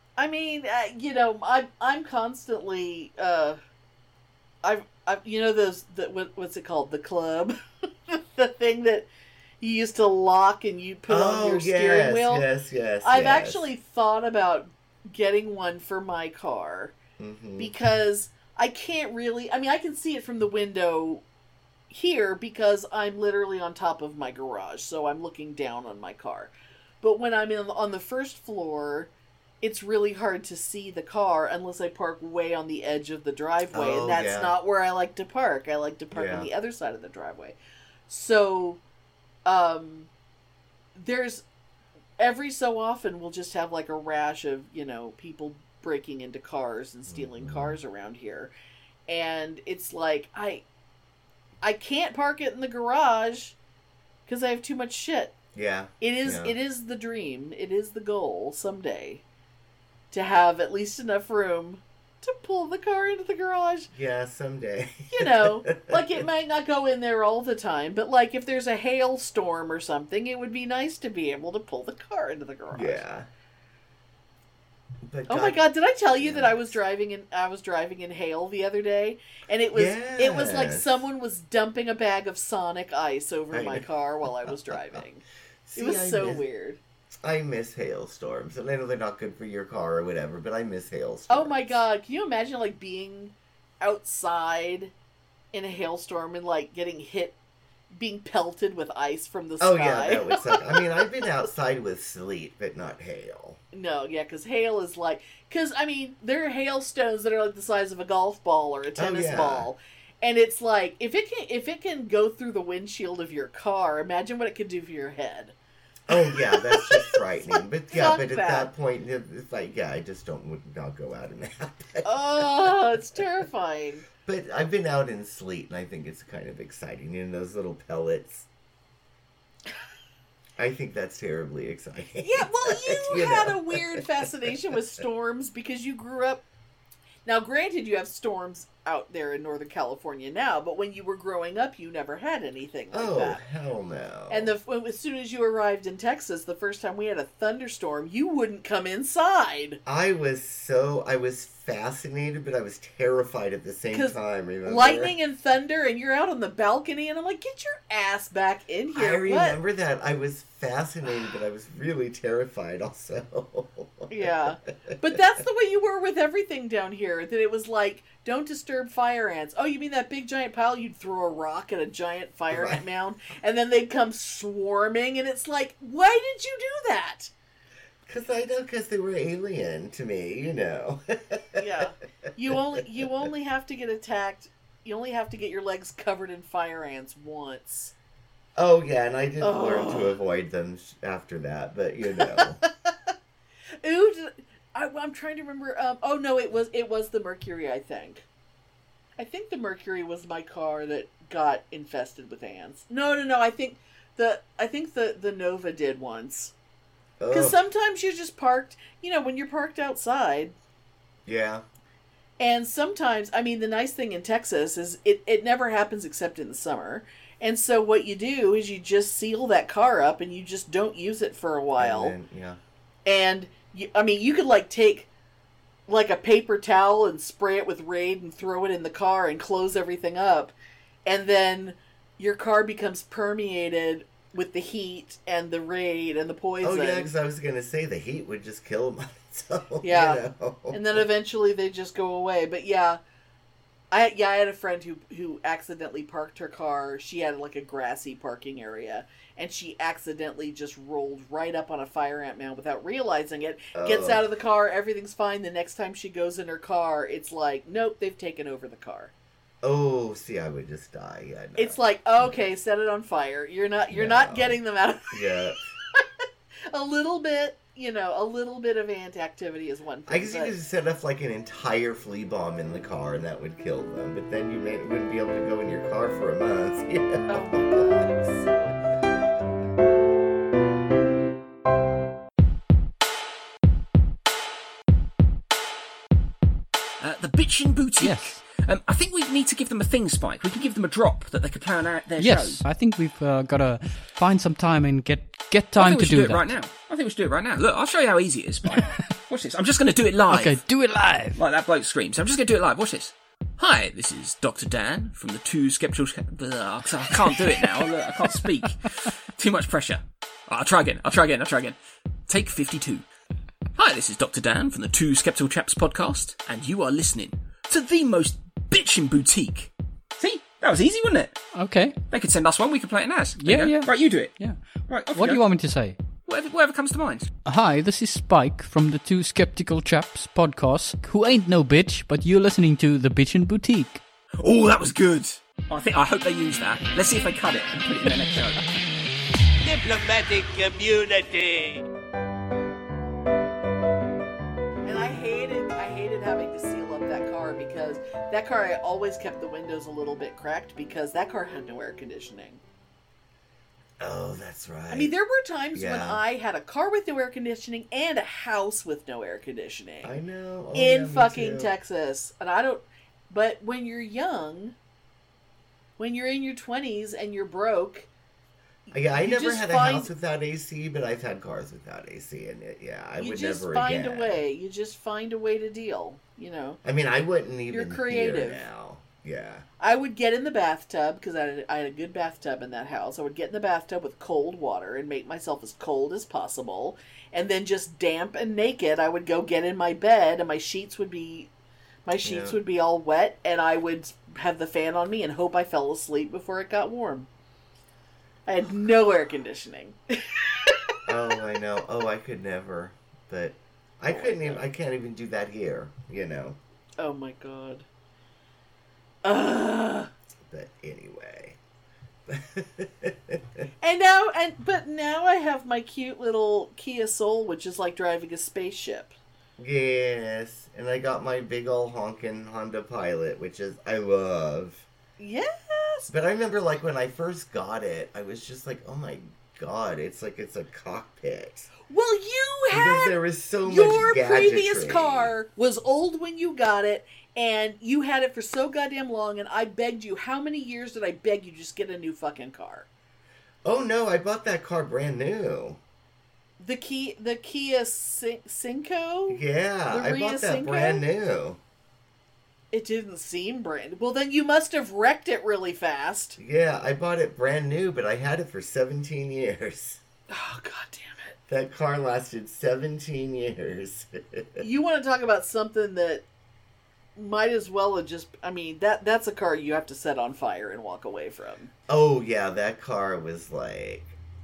I mean, uh, you know, I'm I'm constantly, uh, I've, I've, you know, those, the, what, what's it called? The club? The thing that you used to lock and you put oh, on your yes, steering wheel? yes, yes, I've yes. actually thought about getting one for my car mm-hmm. because I can't really, I mean, I can see it from the window here because I'm literally on top of my garage, so I'm looking down on my car. But when I'm in, on the first floor, it's really hard to see the car unless I park way on the edge of the driveway, oh, and that's yeah. not where I like to park. I like to park yeah. on the other side of the driveway. So, um, there's, every so often we'll just have like a rash of, you know, people breaking into cars and stealing mm-hmm. cars around here. And it's like, I, I can't park it in the garage because I have too much shit. Yeah. It is, yeah. it is the dream. It is the goal someday to have at least enough room to pull the car into the garage. Yeah, someday. You know, like it might not go in there all the time, but like if there's a hailstorm or something, it would be nice to be able to pull the car into the garage. Yeah. But oh God, my God! Did I tell you yes. that I was driving in I was driving in hail the other day, and it was yes. it was like someone was dumping a bag of Sonic ice over I my know. car while I was driving. See, it was I so miss, weird. I miss hailstorms, and I know they're not good for your car or whatever, but I miss hailstorms. Oh my God! Can you imagine like being outside in a hailstorm and like getting hit, being pelted with ice from the sky? Oh yeah, that would suck. I mean, I've been outside with sleet, but not hail. No, yeah, because hail is like... Because, I mean, there are hailstones that are like the size of a golf ball or a tennis oh, yeah. ball. And it's like, if it can if it can go through the windshield of your car, imagine what it could do for your head. Oh, yeah, that's just frightening. like, but, yeah, but at that. that point, it's like, yeah, I just don't would not go out in that. Oh, it's terrifying. But I've been out in sleet, and I think it's kind of exciting. You know, those little pellets... I think that's terribly exciting. Yeah, well, you, you had know. a weird fascination with storms because you grew up... Now, granted, you have storms out there in Northern California now, but when you were growing up, you never had anything like oh, that. Oh, hell no. And the, as soon as you arrived in Texas, the first time we had a thunderstorm, you wouldn't come inside. I was so... I was fascinated, but I was terrified at the same time, remember? Lightning and thunder, and you're out on the balcony, and I'm like, get your ass back in here. I remember what? that. I was fascinated, but I was really terrified also. Yeah. But that's the way you were with everything down here, that it was like, don't disturb fire ants. Oh, you mean that big giant pile? You'd throw a rock at a giant fire right. ant mound, and then they'd come swarming, and it's like, why did you do that? Because I know, because they were alien to me, you know. Yeah. You only you only have to get attacked, you only have to get your legs covered in fire ants once. Oh, yeah, and I did oh. learn to avoid them after that, but, you know. Ooh, did, I, I'm trying to remember. Um, oh, no, it was it was the Mercury, I think. I think the Mercury was my car that got infested with ants. No, no, no, I think the I think the, the Nova did once. Because sometimes you're just parked, you know, when you're parked outside. Yeah. And sometimes, I mean, the nice thing in Texas is it, it never happens except in the summer. And so what you do is you just seal that car up and you just don't use it for a while. And then, yeah. And, you, I mean, you could, like, take, like, a paper towel and spray it with Raid and throw it in the car and close everything up. And then your car becomes permeated with the heat and the Raid and the poison. Oh, yeah, because I was going to say the heat would just kill them on its own. Yeah. You know? And then eventually they just go away. But yeah, I yeah I had a friend who, who accidentally parked her car. She had like a grassy parking area. And she accidentally just rolled right up on a fire ant mound without realizing it. Oh. Gets out of the car, everything's fine. The next time she goes in her car, it's like, nope, they've taken over the car. Oh, see, I would just die. Yeah, no. It's like, okay, set it on fire. You're not you're No. not getting them out of Yeah. a little bit, you know, a little bit of ant activity is one thing. I guess you but... could just set off like an entire flea bomb in the car and that would kill them. But then you may, wouldn't be able to go in your car for a month. You know? Oh my God. Uh, the Bitchin' Boutique. Yes. Um, I think we need to give them a thing, Spike. We can give them a drop that they could plan out their Yes, show. I think we've uh, got to find some time and get get I time think we to should do, do it that. right now. I think we should do it right now. Look, I'll show you how easy it is, Spike. Watch this. I'm just going to do it live. Okay, do it live. Like that bloke screams. I'm just going to do it live. Watch this. Hi, this is Doctor Dan from the Two Skeptical... Blah, I can't do it now. Look, I can't speak. Too much pressure. I'll try again. I'll try again. I'll try again. Take fifty-two. Hi, this is Doctor Dan from the Two Skeptical Chaps podcast, and you are listening to the most bitchin' boutique. See? That was easy, wasn't it? Okay. They could send us one, we could play it in ours. There Yeah, you go. yeah. Right, you do it. Yeah. Right, off What do go. you want me to say? Whatever, whatever comes to mind. Hi, this is Spike from the Two Skeptical Chaps podcast, who ain't no bitch, but you're listening to the Bitchin' Boutique. Oh, that was good. I think I hope they use that. Let's see if they cut it and put it in their next show. Diplomatic community. And I hated, I hated having to seal up that car because that car, I always kept the windows a little bit cracked because that car had no air conditioning. Oh, that's right. I mean, there were times when Yeah. I had a car with no air conditioning and a house with no air conditioning I know. Oh, in yeah, me fucking too. Texas. And I don't, but when you're young, when you're in your twenties and you're broke, Yeah, I you never just had find- a house without A C, but I've had cars without A C, and it, yeah, I you would just never find again. a way. You just find a way to deal, you know. I mean, I wouldn't even You're hear creative. now. Yeah. I would get in the bathtub because I had, I had a good bathtub in that house. I would get in the bathtub with cold water and make myself as cold as possible. And then just damp and naked, I would go get in my bed and my sheets would be my sheets Yeah. would be all wet and I would have the fan on me and hope I fell asleep before it got warm. I had no air conditioning. Oh, I know. Oh, I could never. But I couldn't even, I can't even do that here, you know. Oh my god. Ugh. But anyway. And now, and but now I have my cute little Kia Soul, which is like driving a spaceship. Yes. And I got my big old honkin' Honda Pilot, which is, I love. Yes. But I remember, like, when I first got it, I was just like, oh my god, it's like it's a cockpit. Well, you Because had there was so much your gadgetry. previous car was old when you got it, and you had it for so goddamn long. And I begged you. How many years did I beg you just get a new fucking car? Oh no, I bought that car brand new. The key, the Kia Cin- Cinco. Yeah, The I Ria bought that Cinco? brand new. It didn't seem brand. Well, then you must have wrecked it really fast. Yeah, I bought it brand new, but I had it for seventeen years. Oh god damn That car lasted seventeen years. it! You want to talk about something that might as well have just. I mean, that that's a car you have to set on fire and walk away from. Oh yeah, that car was like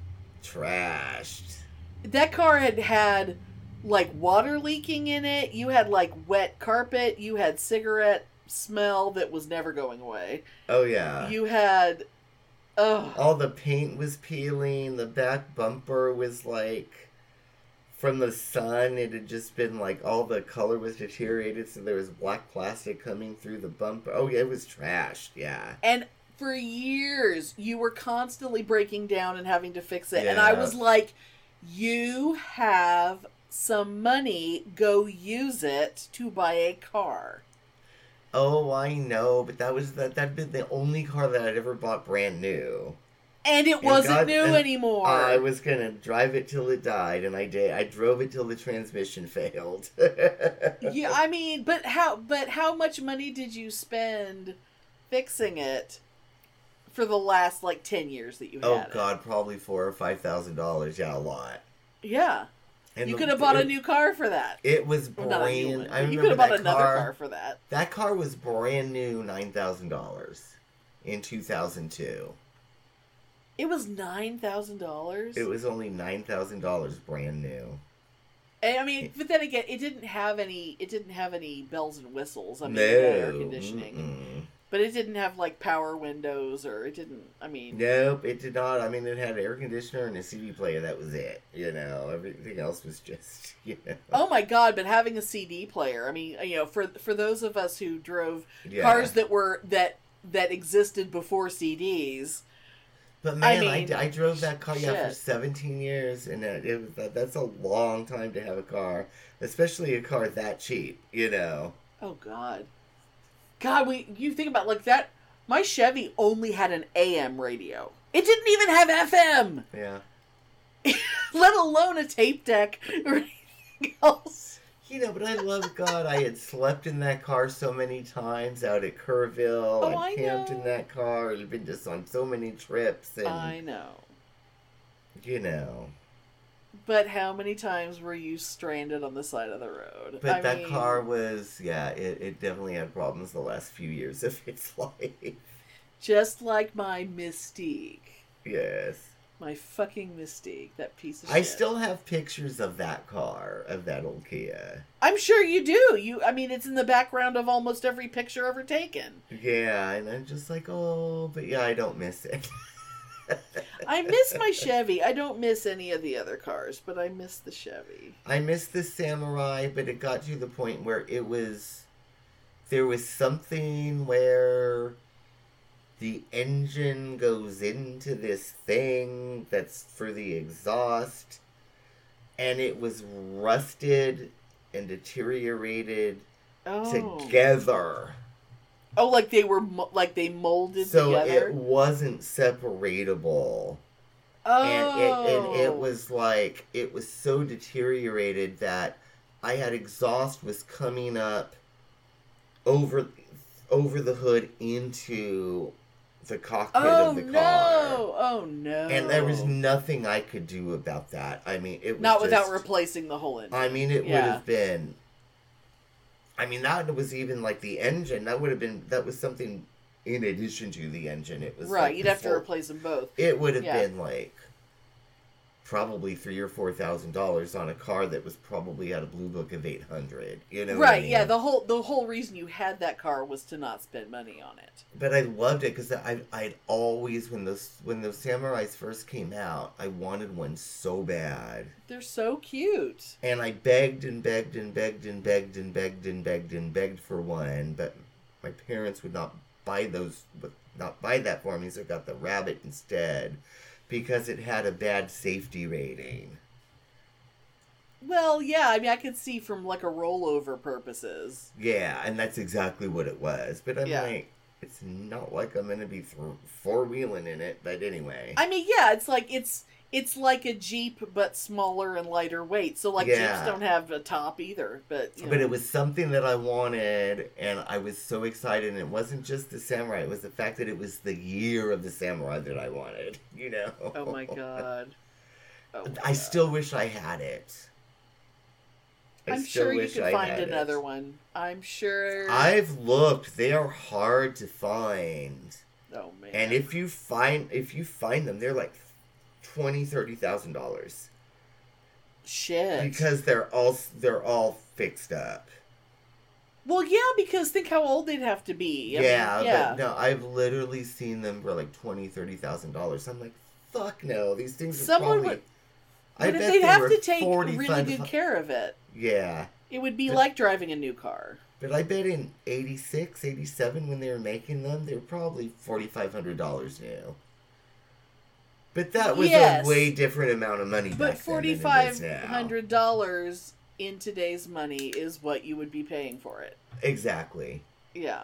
trashed. That car had had like water leaking in it. You had like wet carpet. You had cigarette smell that was never going away. Oh yeah. You had, ugh. All the paint was peeling. The back bumper was like, from the sun, it had just been like all the color was deteriorated, so there was black plastic coming through the bumper. Oh yeah, it was trashed. Yeah. And for years, you were constantly breaking down and having to fix it. And I Yeah. was like, you have some money, go use it to buy a car. Oh, I know, but that was that. That'd been the only car that I'd ever bought brand new. And it And wasn't God- new and anymore. I was gonna drive it till it died, and I did. I drove it till the transmission failed. Yeah, I mean, but how? But how much money did you spend fixing it for the last like ten years that you had Oh it? God, probably four or five thousand dollars. Yeah, a lot. Yeah, And you the- could have bought a it- new car for that. It was Well, not a new brand. one, I but you remember could have bought that another car. car for that. That car was brand new, nine thousand dollars, in two thousand two. It was nine thousand dollars. It was only nine thousand dollars, brand new. I mean, but then again, it didn't have any. It didn't have any bells and whistles. I mean, No, it had air conditioning, mm-mm. but it didn't have like power windows, or it didn't. I mean, Nope, it did not. I mean, it had an air conditioner and a C D player. That was it. You know, everything else was just, you know. oh my god! But having a C D player. I mean, you know, for for those of us who drove Yeah. cars that were that that existed before C Ds. But man, I, mean, I, drove that car yeah, for shit. seventeen years, and it, it was that, that's a long time to have a car, especially a car that cheap. You know. Oh god, God, we you think about like that. My Chevy only had an A M radio. It didn't even have F M. Yeah. let alone a tape deck or anything else. You know, but I love God. I had slept in that car so many times out at Kerrville. Oh, I I camped know. in that car. I've been just on so many trips. And, I know. you know. But how many times were you stranded on the side of the road? But I that mean, car was, yeah, it, it definitely had problems the last few years of its life. just like my Mystique. Yes. My fucking Mystique, that piece of I shit. still have pictures of that car, of that old Kia. I'm sure you do. You, I mean, it's in the background of almost every picture ever taken. Yeah, and I'm just like, oh, but yeah, I don't miss it. I miss my Chevy. I don't miss any of the other cars, but I miss the Chevy. I miss the Samurai, but it got to the point where it was, there was something where the engine goes into this thing that's for the exhaust, and it was rusted and deteriorated Oh. together. Oh, like they were, mo- like they molded So together? it wasn't separatable. oh. And it, and it was like, it was so deteriorated that I had exhaust was coming up over over the hood into the cockpit Oh, of the no. car. Oh, no. And there was nothing I could do about that. I mean, it was Not without just- replacing the whole engine. I mean, it would Yeah. have been... I mean, that was even like the engine. That would have been... That was something in addition to the engine. It was Right, like you'd the have to full- replace them both. It would have Yeah. been like probably three or four thousand dollars on a car that was probably at a blue book of eight hundred. You know, what Right, I mean? yeah, the whole the whole reason you had that car was to not spend money on it. But I loved it because I I'd always when those when those Samurais first came out, I wanted one so bad, They're so cute. and I begged and begged and begged and begged and begged and begged and begged for one, but my parents would not buy those, would not buy that for me, so I got the Rabbit instead because it had a bad safety rating. Well, yeah, I mean, I could see from like a rollover purposes. Yeah, and that's exactly what it was. But I'm Yeah. like, it's not like I'm gonna be th- four wheeling in it. But anyway, I mean, yeah, it's like it's it's like a Jeep but smaller and lighter weight. So like Yeah. Jeeps don't have a top either, but you but know. it was something that I wanted, and I was so excited. And it wasn't just the Samurai; it was the fact that it was the year of the Samurai that I wanted. You know? Oh my god. Oh my I God. still wish I had it. I I'm still sure you wish could I find had it. another one. I'm sure. I've looked; they are hard to find. Oh man. And if you find if you find them, they're like twenty, thirty thousand dollars Shit. because they're all they're all fixed up. Well, yeah, because think how old they'd have to be. I yeah, mean, yeah. but no, I've literally seen them for like twenty, thirty thousand dollars. I'm like, fuck no, these things are Someone probably. would- I But bet they'd they have were to take really forty-five good care of it. Yeah, It would be But- like driving a new car. but I bet in eighty-six, eighty-seven when they were making them, they were probably forty-five hundred dollars new. But that was Yes. a way different amount of money But back then forty than it five is now. hundred dollars in today's money is what you would be paying for it. Exactly. Yeah.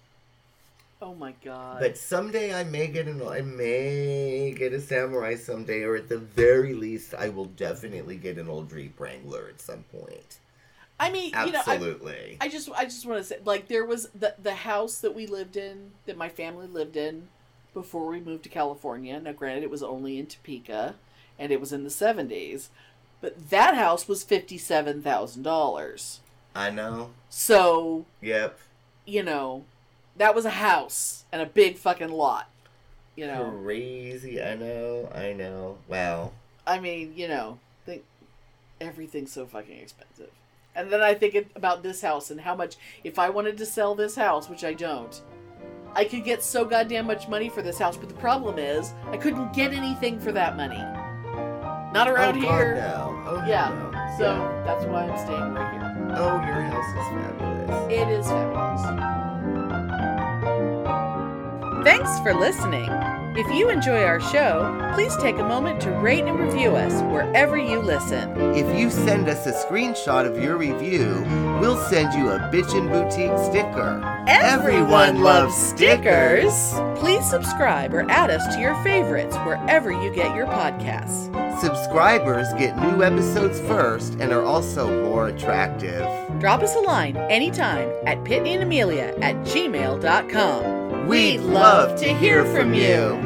Oh my god. But someday I may get an I may get a Samurai someday, or at the very least, I will definitely get an old Jeep Wrangler at some point. I mean, you know, I, Absolutely. I just I just want to say, like, there was the the house that we lived in, that my family lived in before we moved to California. Now, granted, it was only in Topeka, and it was in the seventies, but that house was fifty-seven thousand dollars. I know. So, Yep. you know, that was a house and a big fucking lot. You know, Crazy. I know. I know. Wow. I mean, you know, think everything's so fucking expensive. And then I think it, about this house and how much, if I wanted to sell this house, which I don't, I could get so goddamn much money for this house. But the problem is, I couldn't get anything for that money. Not around oh, here. God, no. Oh, Yeah. no. So Yeah. that's why I'm staying right here. Oh, your house is fabulous. It is fabulous. Thanks for listening. If you enjoy our show, please take a moment to rate and review us wherever you listen. If you send us a screenshot of your review, we'll send you a Bitchin' Boutique sticker. Everyone loves stickers. Please subscribe or add us to your favorites wherever you get your podcasts. Subscribers get new episodes first and are also more attractive. Drop us a line anytime at pitneyandamelia at gmail dot com. We'd love to hear from you.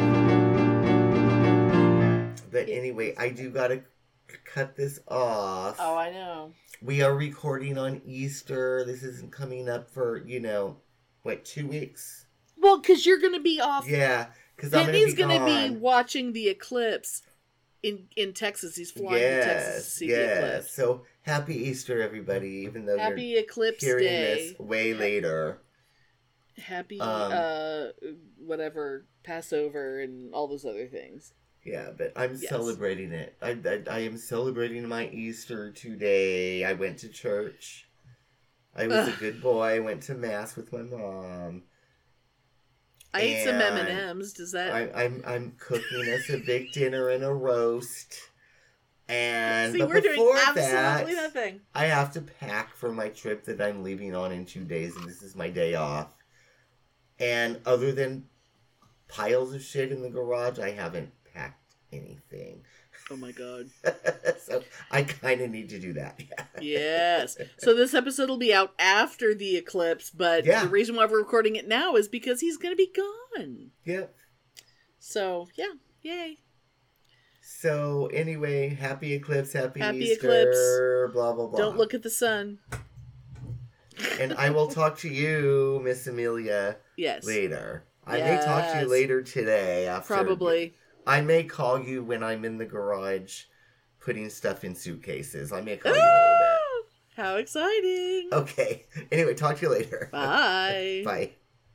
But anyway, I do gotta cut this off. Oh, I know. We are recording on Easter. This isn't coming up for, you know, what, two weeks? Well, because you're going to be off. Yeah, because I'm Pitney's going to gonna be be gone. watching the eclipse in, in Texas. He's flying yes, to Texas to see yes. the eclipse. So, happy Easter, everybody, even though Happy you're Eclipse hearing Day. this way later. Happy, Um, uh, whatever, Passover and all those other things. Yeah, but I'm Yes. celebrating it. I, I, I am celebrating my Easter today. I went to church. I was Ugh. a good boy. I went to Mass with my mom. I ate some And M and M's. Does that... I, I'm I'm cooking us a big dinner and a roast. And See, but we're doing before absolutely that, nothing. I have to pack for my trip that I'm leaving on in two days, and this is my day off. And other than piles of shit in the garage, I haven't packed anything. Oh my god. So I kind of need to do that. Yes. So this episode will be out after the eclipse, but Yeah. the reason why we're recording it now is because he's going to be gone. Yep. So, yeah. Yay. So anyway, happy eclipse, happy, Happy Easter, blah, blah, blah. Don't look at the sun. And I will talk to you, Miss Amelia, Yes. later. I may talk to you Yes. later today. After Probably. I may call you when I'm in the garage putting stuff in suitcases. I may call you in a little Ah, how exciting. bit. Okay. Anyway, talk to you later. Bye. Bye.